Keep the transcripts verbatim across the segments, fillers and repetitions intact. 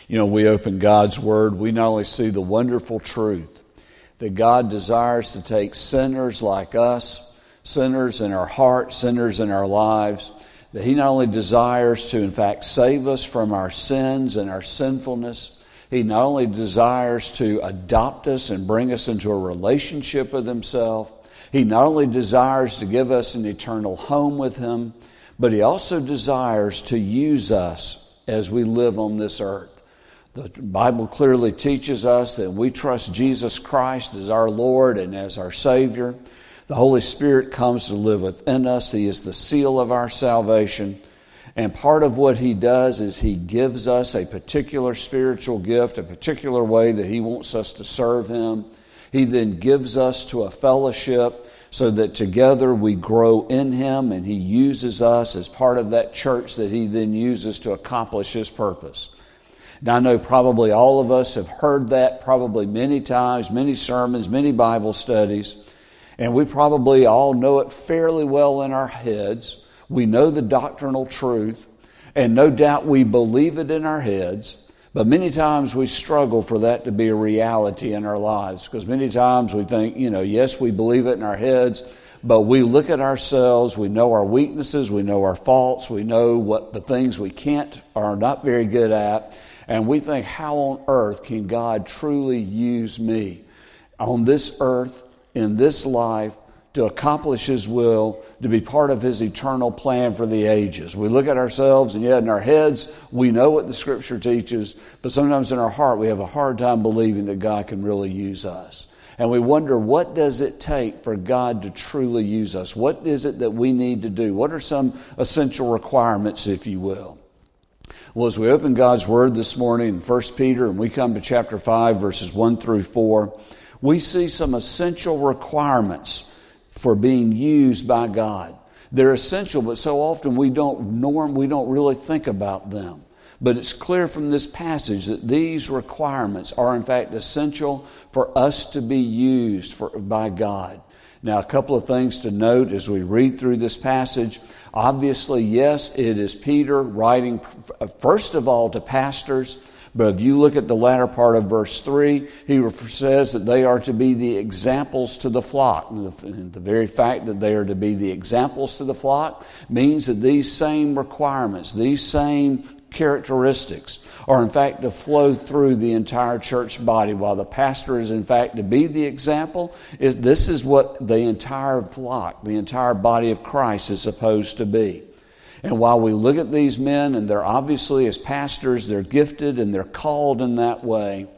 You know, we open God's Word, we not only see the wonderful truth that God desires to take sinners like us, sinners in our hearts, sinners in our lives, that He not only desires to, in fact, save us from our sins and our sinfulness, He not only desires to adopt us and bring us into a relationship with Himself, He not only desires to give us an eternal home with Him, but He also desires to use us as we live on this earth. The Bible clearly teaches us that we trust Jesus Christ as our Lord and as our Savior. The Holy Spirit comes to live within us. He is the seal of our salvation. And part of what He does is He gives us a particular spiritual gift, a particular way that He wants us to serve Him. He then gives us to a fellowship so that together we grow in Him, and He uses us as part of that church that He then uses to accomplish His purpose. Now, I know probably all of us have heard that probably many times, many sermons, many Bible studies, and we probably all know it fairly well in our heads. We know the doctrinal truth, and no doubt we believe it in our heads, but many times we struggle for that to be a reality in our lives, because many times we think, you know, yes, we believe it in our heads, but we look at ourselves, we know our weaknesses, we know our faults, we know what the things we can't or are not very good at, and we think, how on earth can God truly use me on this earth, in this life, to accomplish His will, to be part of His eternal plan for the ages? We look at ourselves, and yet in our heads, we know what the Scripture teaches, but sometimes in our heart, we have a hard time believing that God can really use us. And we wonder, what does it take for God to truly use us? What is it that we need to do? What are some essential requirements, if you will? Well, as we open God's Word this morning in First Peter, and we come to chapter five, verses one through four, we see some essential requirements for being used by God. They're essential, but so often we don't norm, we don't really think about them. But it's clear from this passage that these requirements are in fact essential for us to be used for, by God. Now, a couple of things to note as we read through this passage. Obviously, yes, it is Peter writing first of all to pastors. But if you look at the latter part of verse three, he says that they are to be the examples to the flock. And the very fact that they are to be the examples to the flock means that these same requirements, these same characteristics are in fact to flow through the entire church body. While the pastor is in fact to be the example, is this is what the entire flock, the entire body of Christ is supposed to be. And while we look at these men, and they're obviously as pastors, they're gifted and they're called in that way,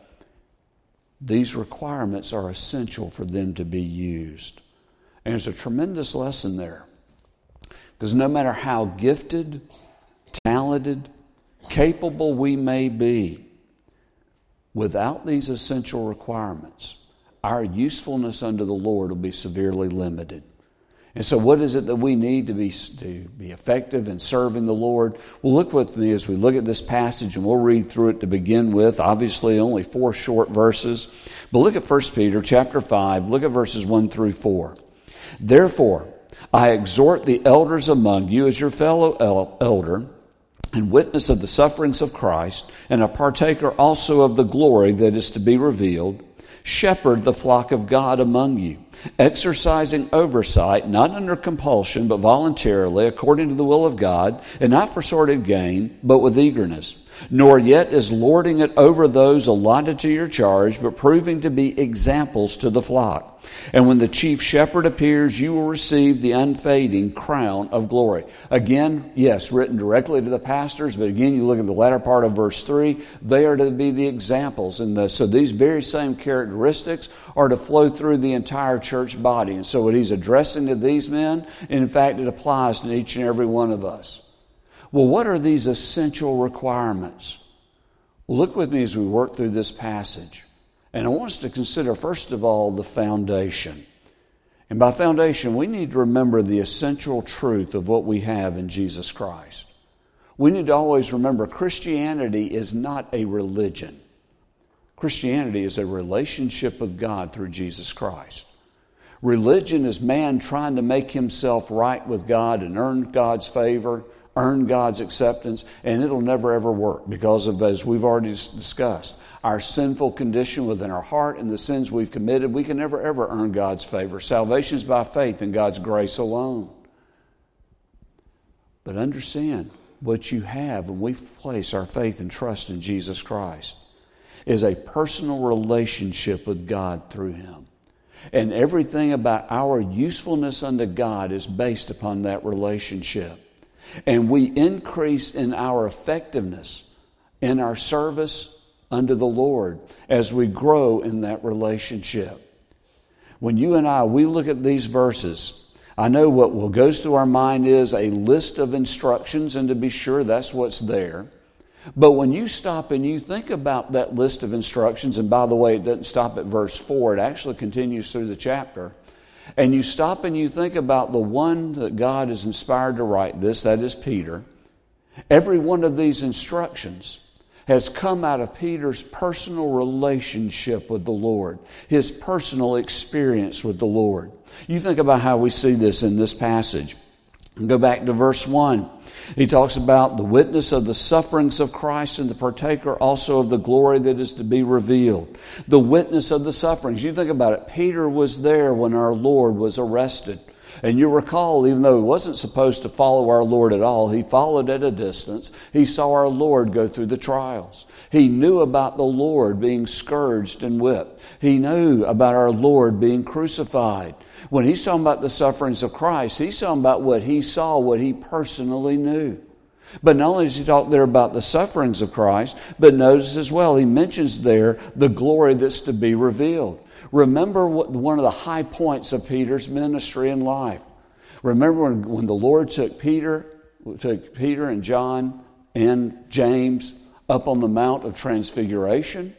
these requirements are essential for them to be used. And there's a tremendous lesson there. Because no matter how gifted, talented, capable we may be, without these essential requirements, our usefulness unto the Lord will be severely limited. And so what is it that we need to be, to be effective in serving the Lord? Well, look with me as we look at this passage, and we'll read through it to begin with. Obviously, only four short verses. But look at First Peter chapter five. Look at verses one through four. Therefore, I exhort the elders among you as your fellow el- elder, and witness of the sufferings of Christ, and a partaker also of the glory that is to be revealed, shepherd the flock of God among you, exercising oversight, not under compulsion, but voluntarily, according to the will of God, and not for sordid gain, but with eagerness, nor yet as lording it over those allotted to your charge, but proving to be examples to the flock. And when the chief shepherd appears, you will receive the unfading crown of glory. Again, yes, written directly to the pastors, but again, you look at the latter part of verse three, they are to be the examples. And the, so these very same characteristics are to flow through the entire church body. And so what he's addressing to these men, in fact, it applies to each and every one of us. Well, what are these essential requirements? Well, look with me as we work through this passage. And I want us to consider, first of all, the foundation. And by foundation, we need to remember the essential truth of what we have in Jesus Christ. We need to always remember Christianity is not a religion. Christianity is a relationship with God through Jesus Christ. Religion is man trying to make himself right with God and earn God's favor, earn God's acceptance, and it'll never ever work because of, as we've already discussed, our sinful condition within our heart and the sins we've committed. We can never ever earn God's favor. Salvation is by faith in God's grace alone. But understand, what you have when we place our faith and trust in Jesus Christ is a personal relationship with God through Him. And everything about our usefulness unto God is based upon that relationship. And we increase in our effectiveness in our service unto the Lord as we grow in that relationship. When you and I, we look at these verses, I know what will goes through our mind is a list of instructions, and to be sure, that's what's there. But when you stop and you think about that list of instructions, and by the way, it doesn't stop at verse four, it actually continues through the chapter, and you stop and you think about the one that God has inspired to write this, that is Peter, every one of these instructions has come out of Peter's personal relationship with the Lord, his personal experience with the Lord. You think about how we see this in this passage. Go back to verse one. He talks about the witness of the sufferings of Christ and the partaker also of the glory that is to be revealed. The witness of the sufferings. You think about it. Peter was there when our Lord was arrested. And you recall, even though he wasn't supposed to follow our Lord at all, he followed at a distance. He saw our Lord go through the trials. He knew about the Lord being scourged and whipped. He knew about our Lord being crucified. When he's talking about the sufferings of Christ, he's talking about what he saw, what he personally knew. But not only does he talk there about the sufferings of Christ, but notice as well, he mentions there the glory that's to be revealed. Remember what, one of the high points of Peter's ministry and life. Remember when, when the Lord took Peter, took Peter and John and James up on the Mount of Transfiguration?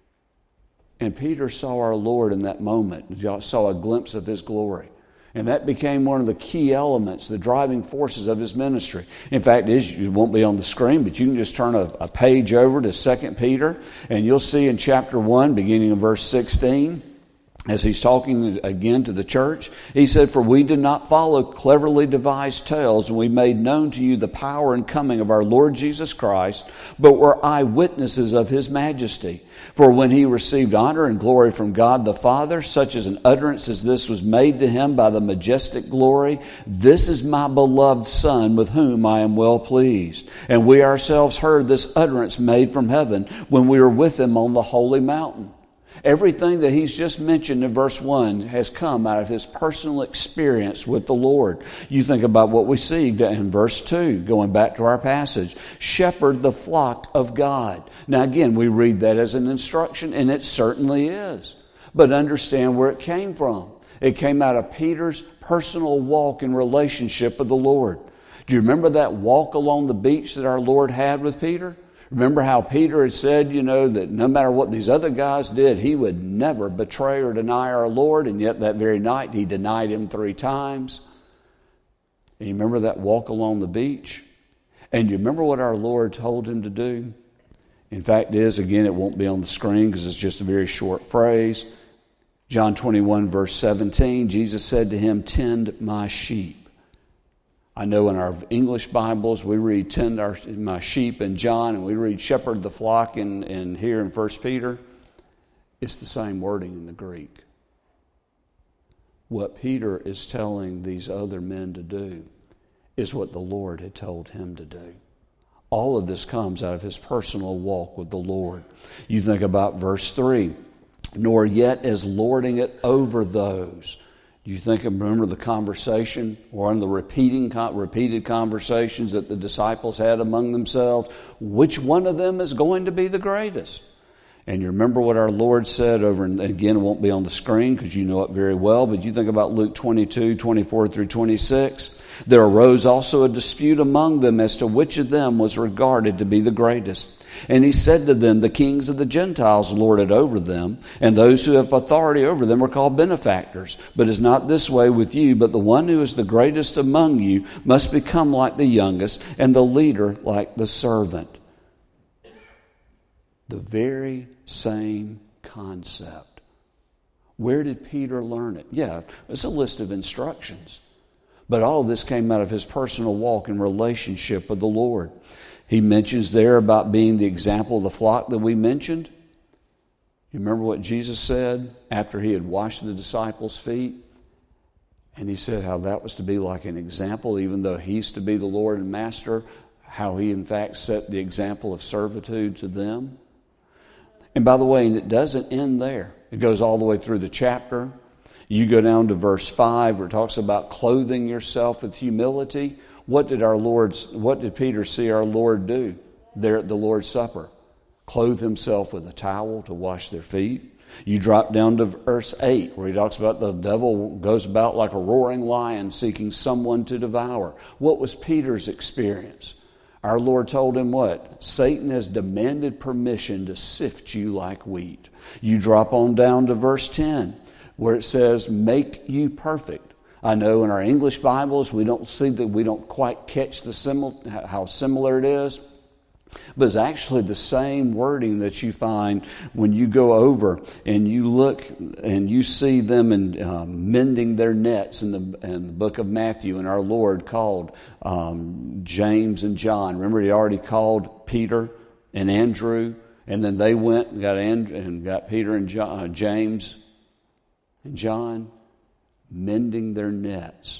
And Peter saw our Lord in that moment, saw a glimpse of His glory. And that became one of the key elements, the driving forces of his ministry. In fact, it, is, it won't be on the screen, but you can just turn a, a page over to Second Peter, and you'll see in chapter one, beginning in verse sixteen, as he's talking again to the church, he said, "For we did not follow cleverly devised tales, and we made known to you the power and coming of our Lord Jesus Christ, but were eyewitnesses of His majesty. For when He received honor and glory from God the Father, such as an utterance as this was made to Him by the majestic glory, this is my beloved Son, with whom I am well pleased. And we ourselves heard this utterance made from heaven when we were with Him on the holy mountain." Everything that he's just mentioned in verse one has come out of his personal experience with the Lord. You think about what we see in verse two, going back to our passage. Shepherd the flock of God. Now again, we read that as an instruction, and it certainly is. But understand where it came from. It came out of Peter's personal walk and relationship with the Lord. Do you remember that walk along the beach that our Lord had with Peter? Remember how Peter had said, you know, that no matter what these other guys did, he would never betray or deny our Lord, and yet that very night he denied Him three times. And you remember that walk along the beach? And you remember what our Lord told him to do? In fact, it is, again, it won't be on the screen because it's just a very short phrase. John twenty-one, verse seventeen, Jesus said to him, "Tend my sheep." I know in our English Bibles we read tend our, my sheep in John, and we read shepherd the flock in, in here in First Peter. It's the same wording in the Greek. What Peter is telling these other men to do is what the Lord had told him to do. All of this comes out of his personal walk with the Lord. You think about verse three. "Nor yet as lording it over those." Do you think, remember the conversation, or one of the repeating, repeated conversations that the disciples had among themselves? Which one of them is going to be the greatest? And you remember what our Lord said over, and again, it won't be on the screen because you know it very well, but you think about Luke twenty-two, twenty-four through twenty-six. "There arose also a dispute among them as to which of them was regarded to be the greatest. And He said to them, the kings of the Gentiles lord it over them, and those who have authority over them are called benefactors. But it's not this way with you, but the one who is the greatest among you must become like the youngest, and the leader like the servant." The very same concept. Where did Peter learn it? Yeah, it's a list of instructions. But all of this came out of his personal walk and relationship with the Lord. He mentions there about being the example of the flock that we mentioned. You remember what Jesus said after he had washed the disciples' feet? And he said how that was to be like an example, even though he's to be the Lord and Master, how he in fact set the example of servitude to them. And by the way, and it doesn't end there. It goes all the way through the chapter. You go down to verse five where it talks about clothing yourself with humility. What did our Lord's, what did Peter see our Lord do there at the Lord's Supper? Clothe himself with a towel to wash their feet. You drop down to verse eight where he talks about the devil goes about like a roaring lion seeking someone to devour. What was Peter's experience? Our Lord told him what? Satan has demanded permission to sift you like wheat. You drop on down to verse ten where it says, make you perfect. I know in our English Bibles we don't see that we don't quite catch the simil- how similar it is. But it's actually the same wording that you find when you go over and you look and you see them in, um, mending their nets in the, in the book of Matthew. And our Lord called um, James and John. Remember, he already called Peter and Andrew. And then they went and got, Andrew, and got Peter and John, uh, James and John mending their nets.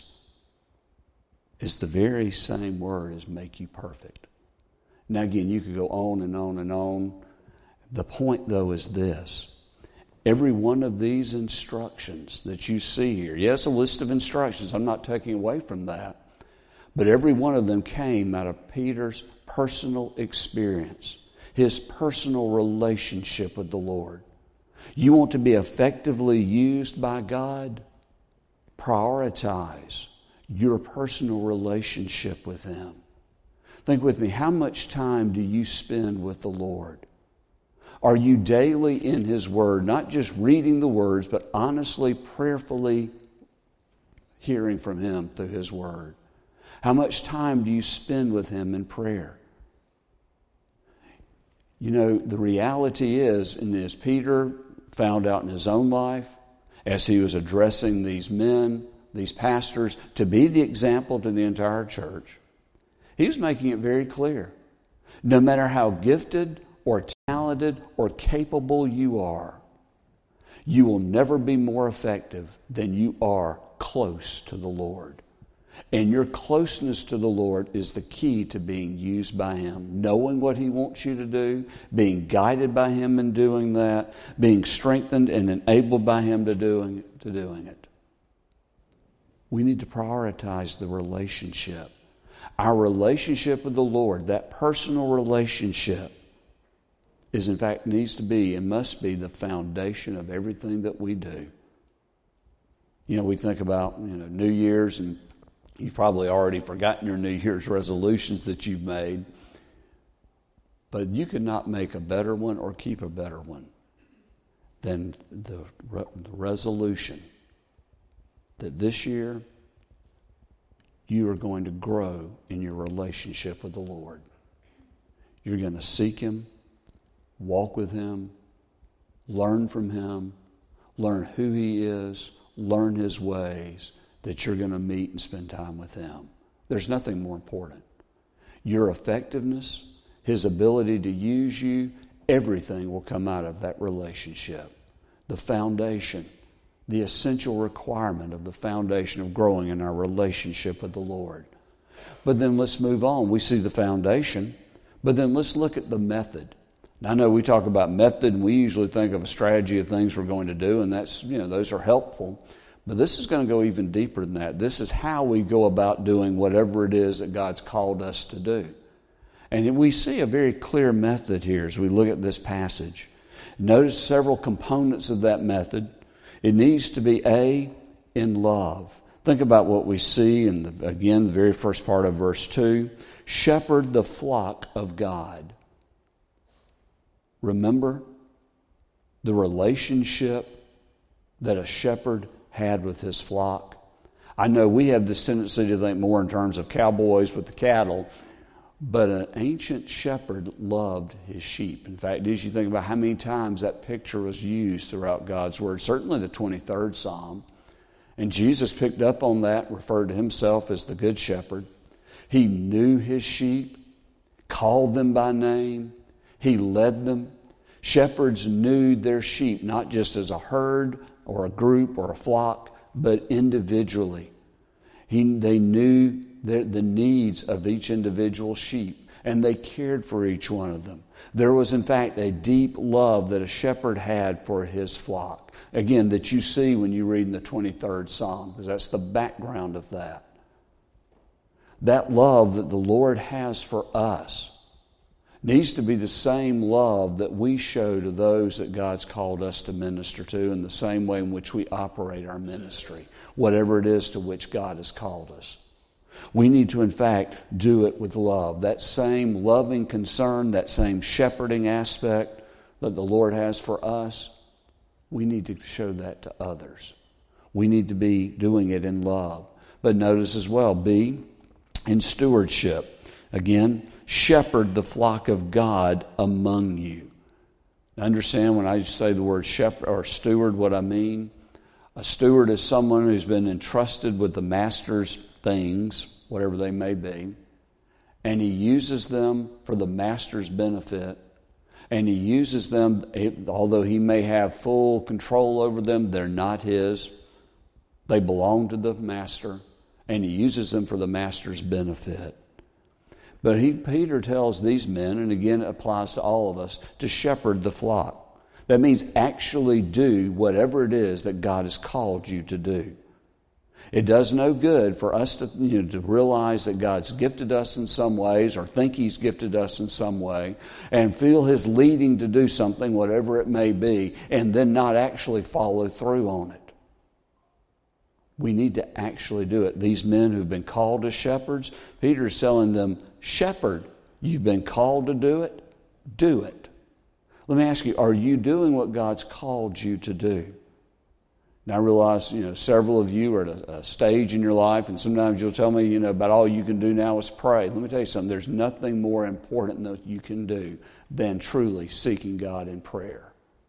It's the very same word as make you perfect. Now again, you could go on and on and on. The point though is this. Every one of these instructions that you see here, yes, a list of instructions, I'm not taking away from that, but every one of them came out of Peter's personal experience, his personal relationship with the Lord. You want to be effectively used by God? Prioritize your personal relationship with Him. Think with me, how much time do you spend with the Lord? Are you daily in His Word, not just reading the words, but honestly, prayerfully hearing from Him through His Word? How much time do you spend with Him in prayer? You know, the reality is, and as Peter found out in his own life, as he was addressing these men, these pastors, to be the example to the entire church, he was making it very clear. No matter how gifted or talented or capable you are, you will never be more effective than you are close to the Lord. And your closeness to the Lord is the key to being used by Him. Knowing what He wants you to do, being guided by Him in doing that, being strengthened and enabled by Him to doing, to doing it. We need to prioritize the relationship. Our relationship with the Lord, that personal relationship, is in fact needs to be and must be the foundation of everything that we do. You know, we think about, you know, New Year's, and you've probably already forgotten your New Year's resolutions that you've made. But you could not make a better one or keep a better one than the, re- the resolution that this year you are going to grow in your relationship with the Lord. You're going to seek Him, walk with Him, learn from Him, learn who He is, learn His ways, that you're going to meet and spend time with Him. There's nothing more important. Your effectiveness, His ability to use you, everything will come out of that relationship. The foundation, the essential requirement of the foundation of growing in our relationship with the Lord. But then let's move on. We see the foundation, but then let's look at the method. Now, I know we talk about method, and we usually think of a strategy of things we're going to do, and that's, you know, those are helpful. But this is going to go even deeper than that. This is how we go about doing whatever it is that God's called us to do. And we see a very clear method here as we look at this passage. Notice several components of that method. It needs to be A, in love. Think about what we see in, the, again, the very first part of verse two. Shepherd the flock of God. Remember the relationship that a shepherd had with his flock. I know we have this tendency to think more in terms of cowboys with the cattle, but an ancient shepherd loved his sheep. In fact, as you think about how many times that picture was used throughout God's Word, certainly the twenty-third Psalm, And Jesus picked up on that, referred to himself as the Good Shepherd. He knew his sheep, called them by name. He led them. Shepherds knew their sheep, not just as a herd or a group or a flock, but individually. He, they knew the, the needs of each individual sheep, and they cared for each one of them. There was, in fact, a deep love that a shepherd had for his flock. Again, that you see when you read in the twenty-third Psalm, because that's the background of that. That love that the Lord has for us needs to be the same love that we show to those that God's called us to minister to, in the same way in which we operate our ministry, whatever it is to which God has called us. We need to, in fact, do it with love. That same loving concern, that same shepherding aspect that the Lord has for us, we need to show that to others. We need to be doing it in love. But notice as well, B, in stewardship. Again, shepherd the flock of God among you. Understand when I say the word shepherd or steward what I mean? A steward is someone who's been entrusted with the master's things, whatever they may be, and he uses them for the master's benefit, and he uses them, although he may have full control over them, they're not his. They belong to the master, and he uses them for the master's benefit. But he, Peter tells these men, and again it applies to all of us, to shepherd the flock. That means actually do whatever it is that God has called you to do. It does no good for us to, you know, to realize that God's gifted us in some ways, or think He's gifted us in some way, and feel His leading to do something, whatever it may be, and then not actually follow through on it. We need to actually do it. These men who've been called as shepherds, Peter's telling them, shepherd, you've been called to do it, do it. Let me ask you, are you doing what God's called you to do? Now I realize, you know, several of you are at a, a stage in your life, and sometimes you'll tell me, you know, about all you can do now is pray. Let me tell you something, there's nothing more important that you can do than truly seeking God in prayer.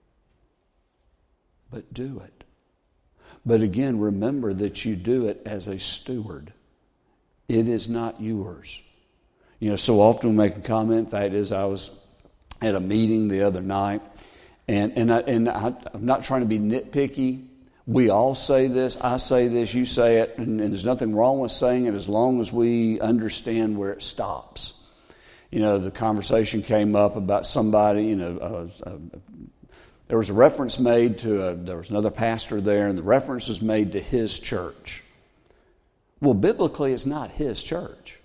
But do it. But again, remember that you do it as a steward. It is not yours. You know, so often we make a comment. In fact, as I was at a meeting the other night, and and, I, and I, I'm not trying to be nitpicky. We all say this. I say this. You say it. And, and there's nothing wrong with saying it as long as we understand where it stops. You know, the conversation came up about somebody, you know, uh, uh, there was a reference made to, a, there was another pastor there, and the reference was made to his church. Well, biblically, it's not his church.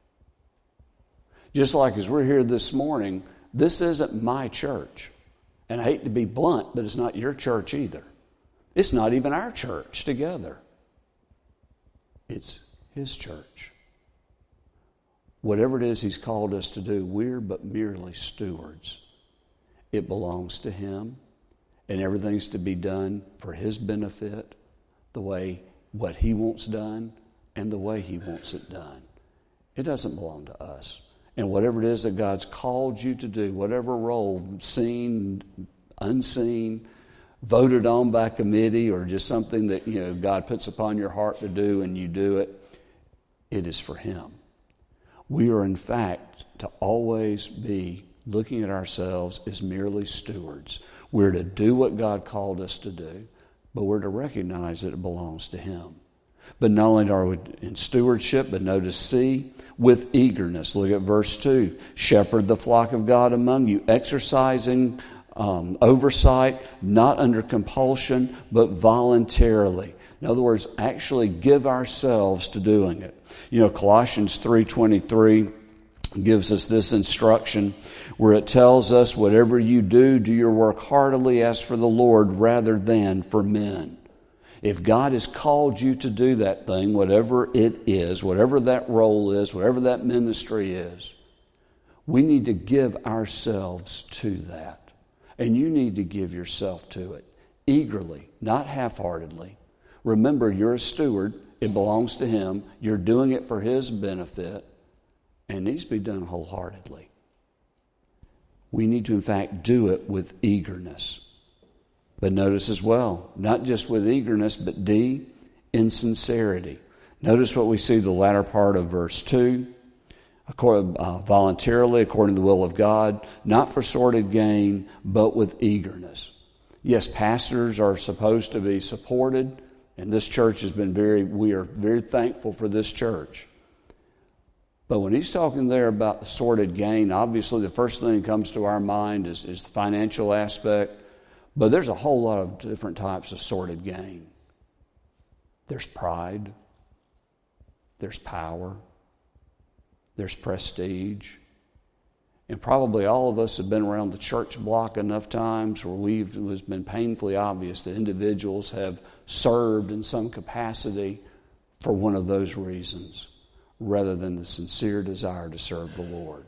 Just like as we're here this morning, this isn't my church. And I hate to be blunt, but it's not your church either. It's not even our church together. It's his church. Whatever it is he's called us to do, we're but merely stewards. It belongs to him. And everything's to be done for his benefit, the way what he wants done and the way he wants it done. It doesn't belong to us. And whatever it is that God's called you to do, whatever role, seen, unseen, voted on by committee, or just something that, you know, God puts upon your heart to do and you do it, it is for him. We are, in fact, to always be looking at ourselves as merely stewards. We're to do what God called us to do, but we're to recognize that it belongs to him. But not only are we in stewardship, but notice C, with eagerness. Look at verse two. Shepherd the flock of God among you, exercising um, oversight, not under compulsion, but voluntarily. In other words, actually give ourselves to doing it. You know, Colossians three twenty-three gives us this instruction where it tells us, whatever you do, do your work heartily as for the Lord rather than for men. If God has called you to do that thing, whatever it is, whatever that role is, whatever that ministry is, we need to give ourselves to that. And you need to give yourself to it eagerly, not half-heartedly. Remember, you're a steward. It belongs to him. You're doing it for his benefit. And it needs to be done wholeheartedly. We need to, in fact, do it with eagerness. But notice as well, not just with eagerness, but D, in sincerity. Notice what we see the latter part of verse two. According, uh, voluntarily, according to the will of God, not for sordid gain, but with eagerness. Yes, pastors are supposed to be supported, and this church has been very, we are very thankful for this church. But when he's talking there about the sordid gain, obviously the first thing that comes to our mind is, is the financial aspect, but there's a whole lot of different types of sordid gain. There's pride, there's power, there's prestige. And probably all of us have been around the church block enough times where we've, it has been painfully obvious that individuals have served in some capacity for one of those reasons, rather than the sincere desire to serve the Lord.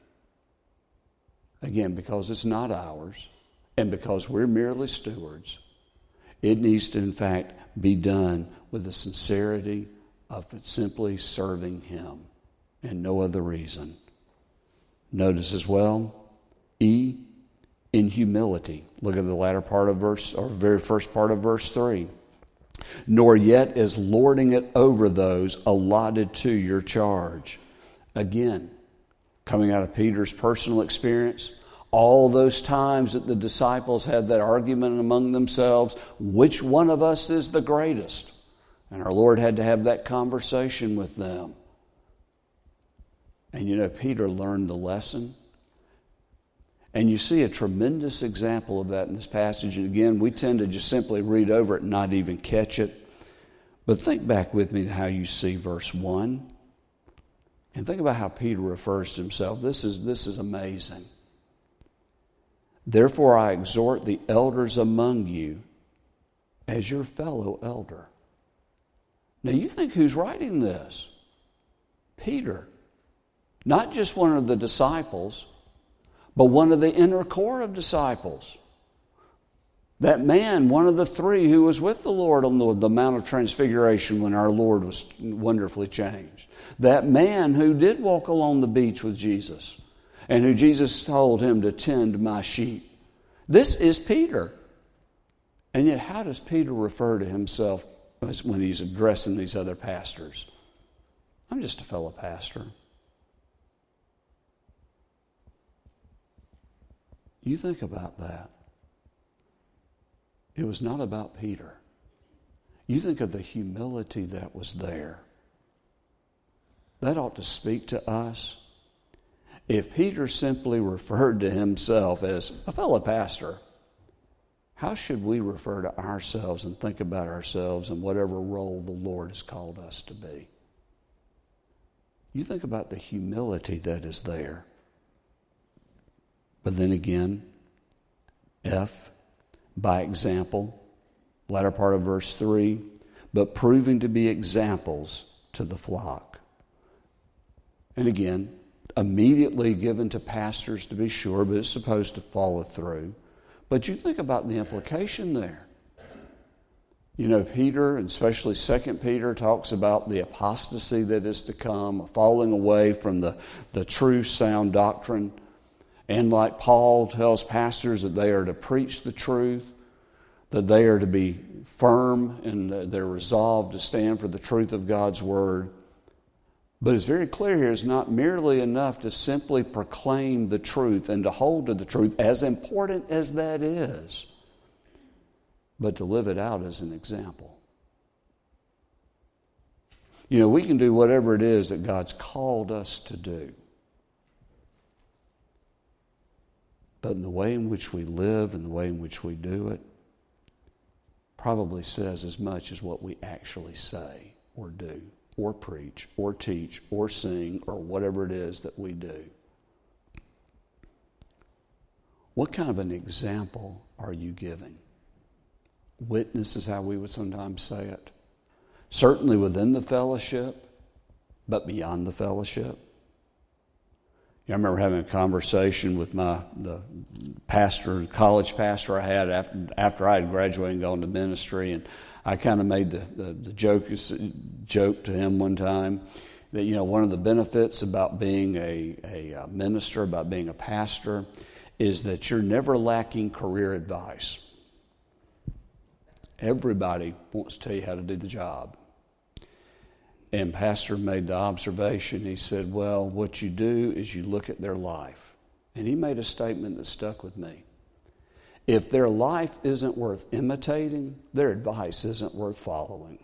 Again, because it's not ours, and because we're merely stewards, it needs to, in fact, be done with the sincerity of simply serving Him and no other reason. Notice as well, E, in humility. Look at the latter part of verse, or very first part of verse three. Nor yet as lording it over those allotted to your charge. Again, coming out of Peter's personal experience, all those times that the disciples had that argument among themselves, which one of us is the greatest? And our Lord had to have that conversation with them. And you know, Peter learned the lesson. And you see a tremendous example of that in this passage. And again, we tend to just simply read over it and not even catch it. But think back with me to how you see verse one. And think about how Peter refers to himself. This is, this is amazing. Therefore I exhort the elders among you as your fellow elder. Now you think who's writing this? Peter. Not just one of the disciples, but one of the inner core of disciples. That man, one of the three who was with the Lord on the, the Mount of Transfiguration when our Lord was wonderfully changed. That man who did walk along the beach with Jesus and who Jesus told him to tend my sheep. This is Peter. And yet how does Peter refer to himself when he's addressing these other pastors? I'm just a fellow pastor. You think about that. It was not about Peter. You think of the humility that was there. That ought to speak to us. If Peter simply referred to himself as a fellow pastor, how should we refer to ourselves and think about ourselves in whatever role the Lord has called us to be? You think about the humility that is there. But then again, F, by example, latter part of verse three, but proving to be examples to the flock. And again, immediately given to pastors to be sure, but it's supposed to follow through. But you think about the implication there. You know, Peter, and especially Second Peter, talks about the apostasy that is to come, a falling away from the, the true sound doctrine. And like Paul tells pastors that they are to preach the truth, that they are to be firm in their resolve to stand for the truth of God's word. But it's very clear here, it's not merely enough to simply proclaim the truth and to hold to the truth, as important as that is, but to live it out as an example. You know, we can do whatever it is that God's called us to do. But in the way in which we live and the way in which we do it probably says as much as what we actually say or do or preach or teach or sing or whatever it is that we do. What kind of an example are you giving? Witness is how we would sometimes say it. Certainly within the fellowship, but beyond the fellowship. I remember having a conversation with my the pastor, college pastor I had after, after I had graduated and gone to ministry, and I kind of made the, the, the joke joke to him one time that, you know, one of the benefits about being a, a minister, about being a pastor, is that you're never lacking career advice. Everybody wants to tell you how to do the job. And Pastor made the observation, he said, well, what you do is you look at their life. And he made a statement that stuck with me. If their life isn't worth imitating, their advice isn't worth following.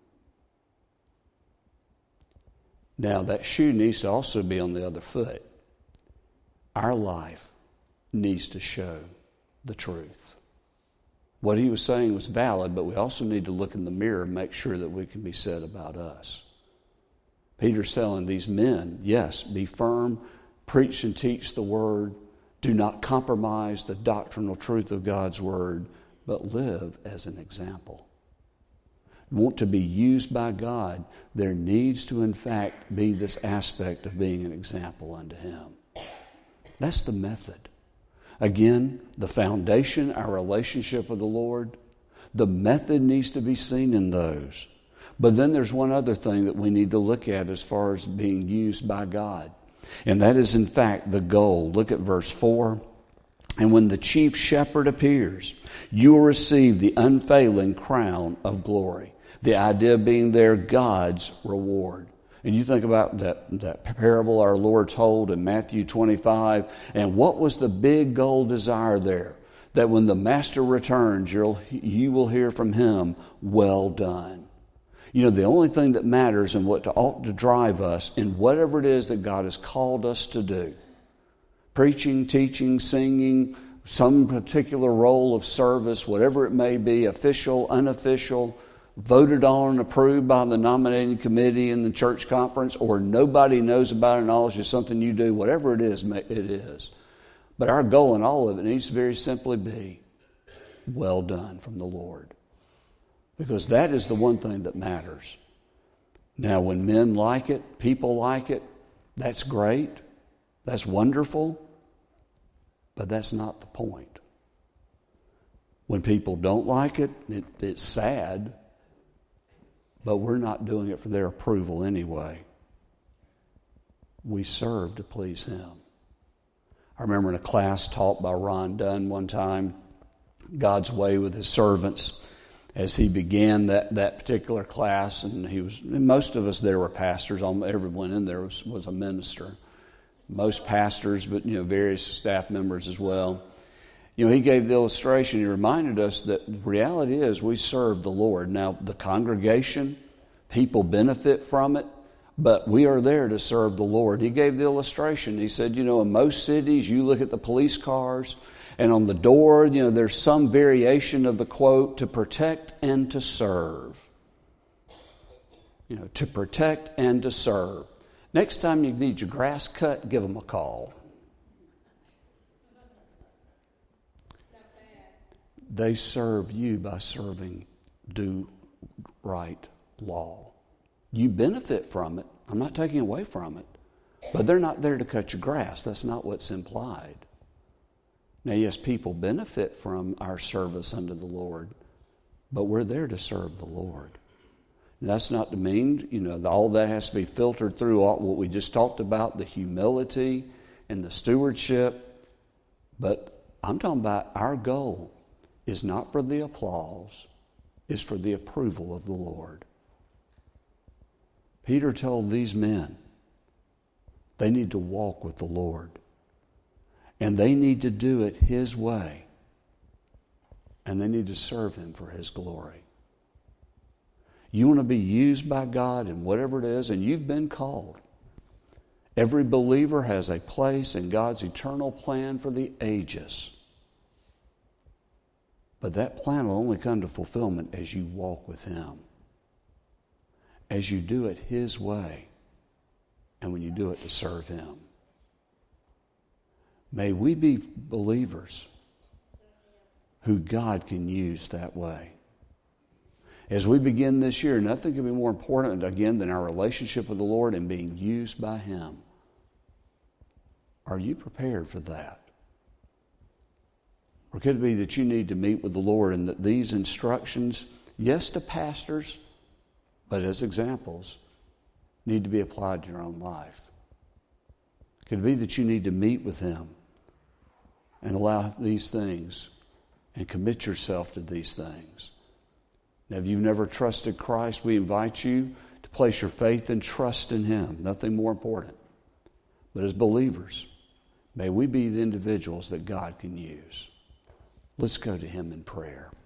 Now, that shoe needs to also be on the other foot. Our life needs to show the truth. What he was saying was valid, but we also need to look in the mirror and make sure that we can be said about us. Peter's telling these men, yes, be firm, preach and teach the word. Do not compromise the doctrinal truth of God's word, but live as an example. Want to be used by God, there needs to in fact be this aspect of being an example unto him. That's the method. Again, the foundation, our relationship with the Lord, the method needs to be seen in those. But then there's one other thing that we need to look at as far as being used by God. And that is in fact the goal. Look at verse four. And when the chief shepherd appears, you will receive the unfailing crown of glory. The idea being there, God's reward. And you think about that, that parable our Lord told in Matthew twenty-five. And what was the big goal desire there? That when the master returns, you'll, you will hear from him, well done. You know, the only thing that matters and what ought to drive us in whatever it is that God has called us to do, preaching, teaching, singing, some particular role of service, whatever it may be, official, unofficial, voted on and approved by the nominating committee in the church conference, or nobody knows about it and all, it's just something you do, whatever it is, it is. But our goal in all of it needs to very simply be, well done from the Lord. Because that is the one thing that matters. Now, when men like it, people like it, that's great. That's wonderful. But that's not the point. When people don't like it, it it's sad. But we're not doing it for their approval anyway. We serve to please him. I remember in a class taught by Ron Dunn one time, God's way with his servants, as he began that, that particular class, and he was, and most of us there were pastors. Everyone in there was, was a minister. Most pastors, but you know, various staff members as well. You know, he gave the illustration. He reminded us that the reality is we serve the Lord. Now, the congregation, people benefit from it, but we are there to serve the Lord. He gave the illustration. He said, you know, in most cities, you look at the police cars, and on the door, you know, there's some variation of the quote, to protect and to serve. You know, to protect and to serve. Next time you need your grass cut, give them a call. They serve you by serving do right law. You benefit from it. I'm not taking away from it. But they're not there to cut your grass. That's not what's implied. Now, yes, people benefit from our service unto the Lord, but we're there to serve the Lord. That's not to mean, you know, all that has to be filtered through all what we just talked about, the humility and the stewardship. But I'm talking about our goal is not for the applause, it's for the approval of the Lord. Peter told these men they need to walk with the Lord. And they need to do it his way. And they need to serve him for his glory. You want to be used by God in whatever it is, and you've been called. Every believer has a place in God's eternal plan for the ages. But that plan will only come to fulfillment as you walk with him. As you do it his way. And when you do it to serve him. May we be believers who God can use that way. As we begin this year, nothing can be more important, again, than our relationship with the Lord and being used by him. Are you prepared for that? Or could it be that you need to meet with the Lord and that these instructions, yes, to pastors, but as examples, need to be applied to your own life? Could it be that you need to meet with him and allow these things and commit yourself to these things Now, if you've never trusted Christ, we invite you to place your faith and trust in Him. Nothing more important. But as believers, may we be the individuals that God can use. Let's go to Him in prayer.